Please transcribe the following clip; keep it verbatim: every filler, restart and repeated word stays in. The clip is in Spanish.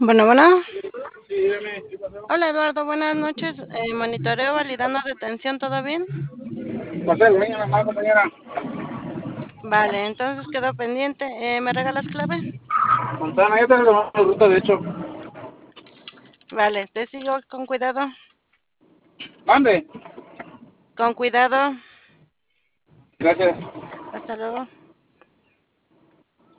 Bueno, bueno. Sí, dígame, ¿qué pasó? Hola Eduardo, buenas noches. Eh, monitoreo validando detención, ¿todo bien? Pasé el niño nomás, compañera. Vale, entonces quedó pendiente. Eh, ¿me regalas clave? Montana, ya tengo la ruta, de hecho. Vale, te sigo con cuidado. Mande. Con cuidado. Gracias. Hasta luego.